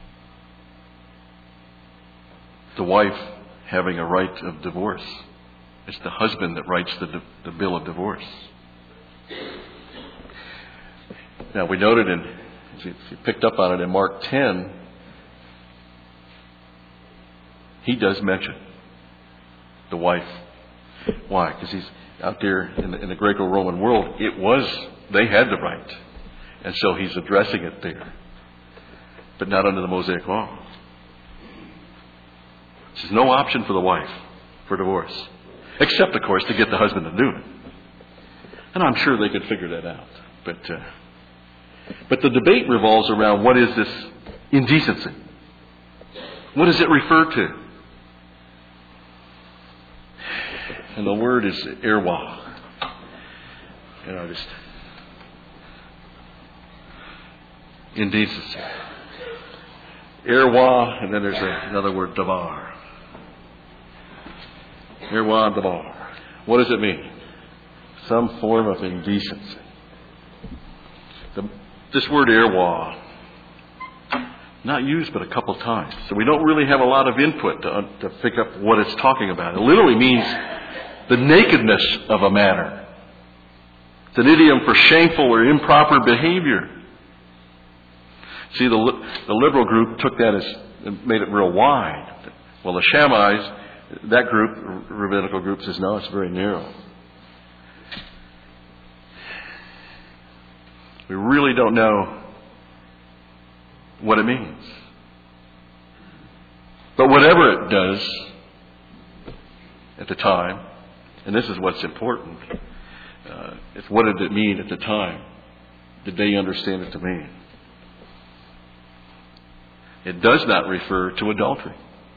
the wife having a right of divorce. It's the husband that writes the, the bill of divorce. Now, we noted in, if you picked up on it in Mark ten, he does mention the wife. Why? Because he's out there in the, in the Greco-Roman world. It was, they had the right. And so he's addressing it there. But not under the Mosaic Law. There's no option for the wife for divorce. Except, of course, to get the husband to do it. And I'm sure they could figure that out. But, uh, but the debate revolves around what is this indecency? What does it refer to? And the word is irwa. You know, just indecency. Irwa, and then there's a, another word, davar. Irwa davar. What does it mean? Some form of indecency. The, this word irwa, not used but a couple times. So we don't really have a lot of input to, to pick up what it's talking about. It literally means the nakedness of a matter. It's an idiom for shameful or improper behavior. See, the, the liberal group took that as, made it real wide. Well, the Shammais, that group, rabbinical group, says, no, it's very narrow. We really don't know what it means. But whatever it does at the time, and this is what's important, uh, it's what did it mean at the time? Did they understand it to mean? It does not refer to adultery.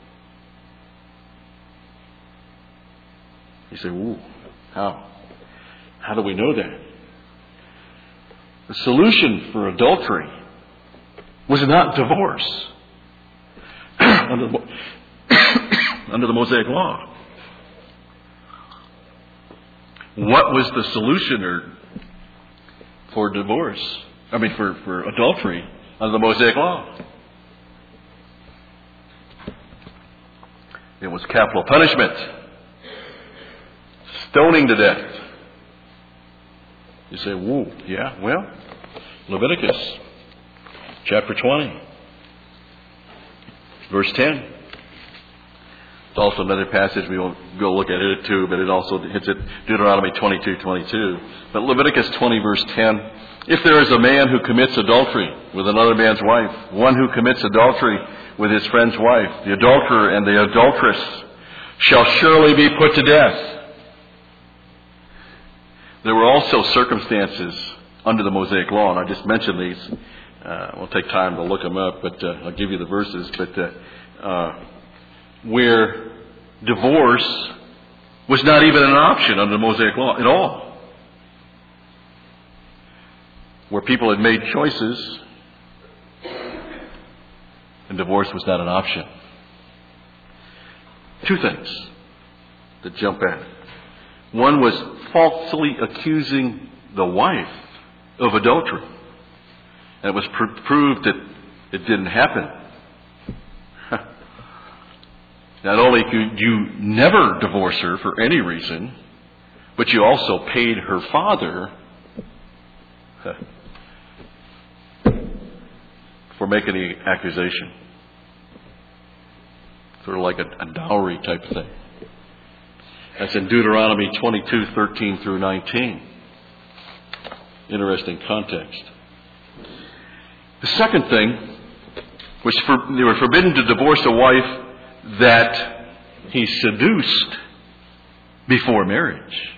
You say, ooh, how? How do we know that? The solution for adultery was not divorce under, the, under the Mosaic Law. What was the solution or, for divorce? I mean, for, for adultery under the Mosaic Law? It was capital punishment. Stoning to death. You say, whoa, yeah, well, Leviticus chapter twenty, verse ten. It's also another passage, we won't go look at it too, but it also hits it, Deuteronomy twenty-two twenty-two. But Leviticus twenty, verse ten, if there is a man who commits adultery with another man's wife, one who commits adultery with his friend's wife, the adulterer and the adulteress shall surely be put to death. There were also circumstances under the Mosaic Law, and I just mentioned these. Uh, we'll take time to look them up, but uh, I'll give you the verses. But uh, uh, where divorce was not even an option under the Mosaic Law at all. Where people had made choices, and divorce was not an option. Two things that jump at. One was falsely accusing the wife of adultery. And it was pr- proved that it didn't happen. Not only could you never divorce her for any reason, but you also paid her father for making the accusation. Sort of like a, a dowry type of thing. That's in Deuteronomy twenty-two, thirteen through nineteen. Interesting context. The second thing was for, they were forbidden to divorce a wife that he seduced before marriage.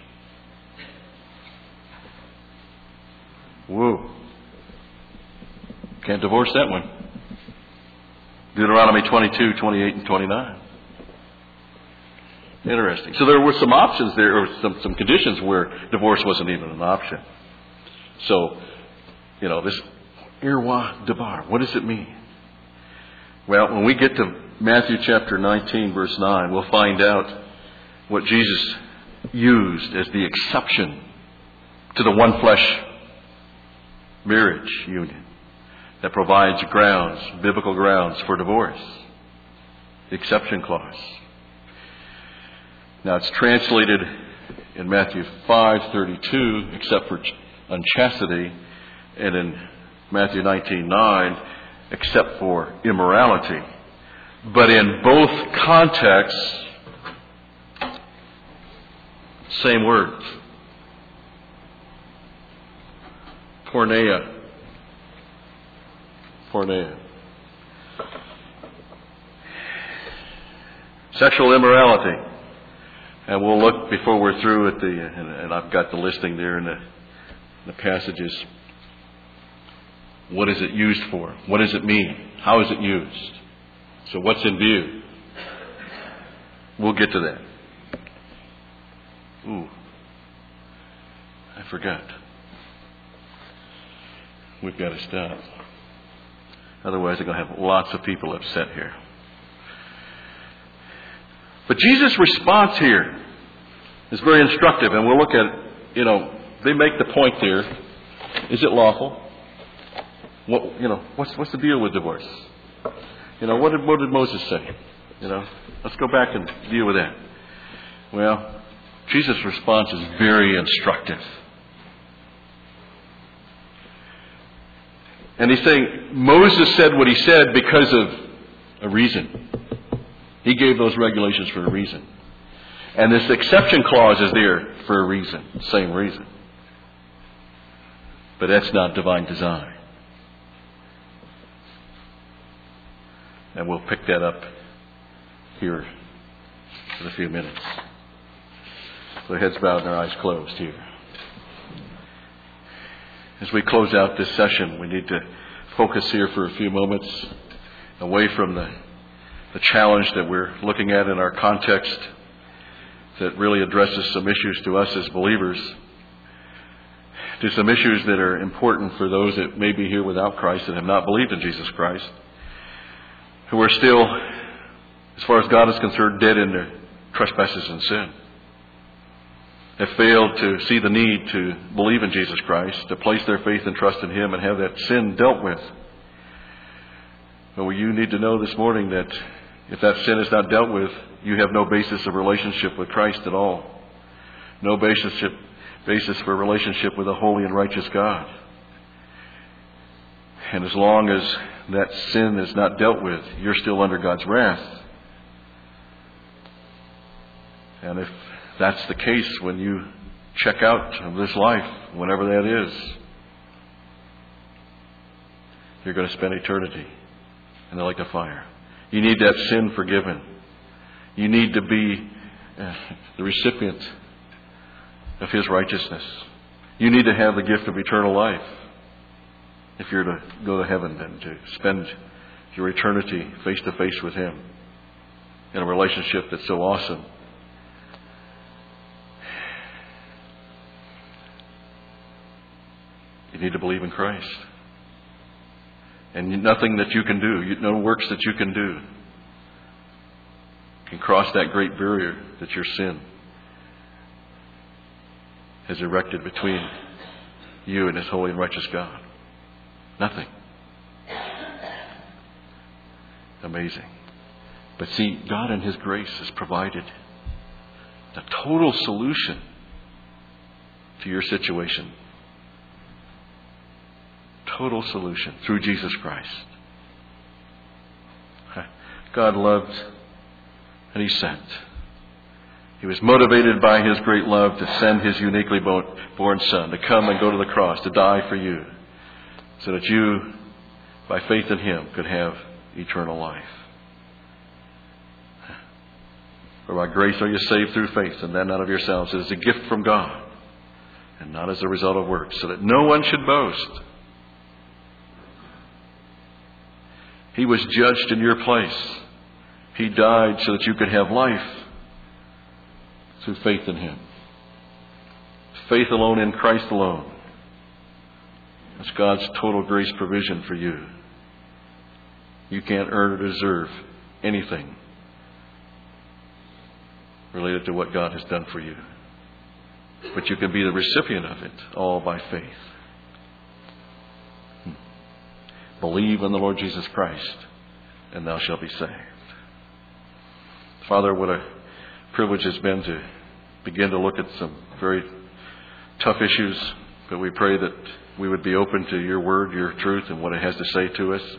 Whoa. Can't divorce that one. Deuteronomy twenty-two, twenty-eight, and twenty-nine. Interesting. So there were some options there, or some, some conditions where divorce wasn't even an option. So, you know, this irwa debar, what does it mean? Well, when we get to Matthew chapter nineteen, verse nine, we'll find out what Jesus used as the exception to the one flesh marriage union that provides grounds, biblical grounds for divorce. The exception clause. Now it's translated in Matthew five thirty-two, except for unchastity, and in Matthew nineteen nine, except for immorality. But in both contexts, same words. Porneia. Porneia. Sexual immorality. And we'll look before we're through at the, and, and I've got the listing there in the, the passages. What is it used for? What does it mean? How is it used? So what's in view? We'll get to that. Ooh. I forgot. We've got to stop. Otherwise, I'm going to have lots of people upset here. But Jesus' response here is very instructive, and we'll look at, you know, they make the point there. Is it lawful? What, you know, what's what's the deal with divorce? You know, what did what did Moses say? You know, let's go back and deal with that. Well, Jesus' response is very instructive. And he's saying Moses said what he said because of a reason. He gave those regulations for a reason. And this exception clause is there for a reason, same reason. But that's not divine design. And we'll pick that up here in a few minutes. So heads bowed and our eyes closed here. As we close out this session, we need to focus here for a few moments away from the, the challenge that we're looking at in our context that really addresses some issues to us as believers, to some issues that are important for those that may be here without Christ and have not believed in Jesus Christ, who are still, as far as God is concerned, dead in their trespasses and sin, have failed to see the need to believe in Jesus Christ, to place their faith and trust in Him and have that sin dealt with. But you need to know this morning that if that sin is not dealt with, you have no basis of relationship with Christ at all. No basis, basis for relationship with a holy and righteous God. And as long as that sin is not dealt with, you're still under God's wrath. And if that's the case when you check out of this life, whenever that is, you're going to spend eternity in the lake of fire. You need that sin forgiven. You need to be uh, the recipient of His righteousness. You need to have the gift of eternal life if you're to go to heaven and to spend your eternity face to face with Him in a relationship that's so awesome. You need to believe in Christ. And nothing that you can do, no works that you can do, can cross that great barrier that your sin has erected between you and His holy and righteous God. Nothing. Amazing. But see, God in His grace has provided the total solution to your situation. Total solution through Jesus Christ. God loved and He sent. He was motivated by His great love to send His uniquely born Son to come and go to the cross, to die for you, so that you, by faith in Him, could have eternal life. For by grace are you saved through faith, and that not of yourselves. It is a gift from God, and not as a result of works, so that no one should boast. He was judged in your place. He died so that you could have life through faith in Him. Faith alone in Christ alone. That's God's total grace provision for you. You can't earn or deserve anything related to what God has done for you. But you can be the recipient of it, all by faith. Believe in the Lord Jesus Christ, and thou shalt be saved. Father, what a privilege it's been to begin to look at some very tough issues, but we pray that we would be open to your word, your truth, and what it has to say to us.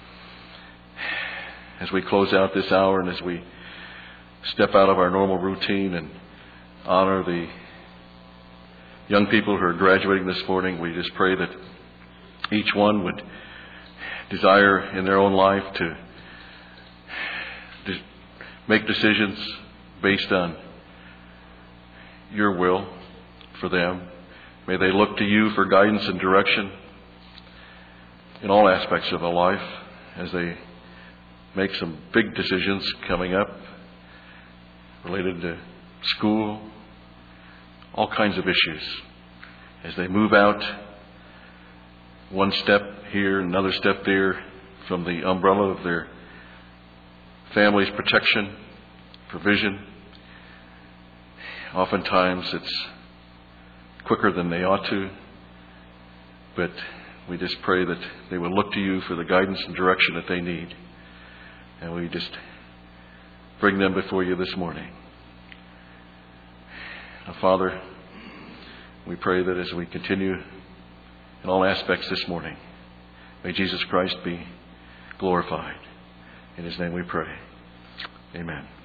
As we close out this hour and as we step out of our normal routine and honor the young people who are graduating this morning, we just pray that each one would desire in their own life to make decisions based on your will for them. May they look to you for guidance and direction in all aspects of their life as they make some big decisions coming up related to school, all kinds of issues. As they move out one step here, another step there from the umbrella of their family's protection, provision. Oftentimes it's quicker than they ought to, but we just pray that they will look to you for the guidance and direction that they need. And we just bring them before you this morning. Now, Father, we pray that as we continue in all aspects this morning, May Jesus Christ be glorified. In His name we pray. Amen.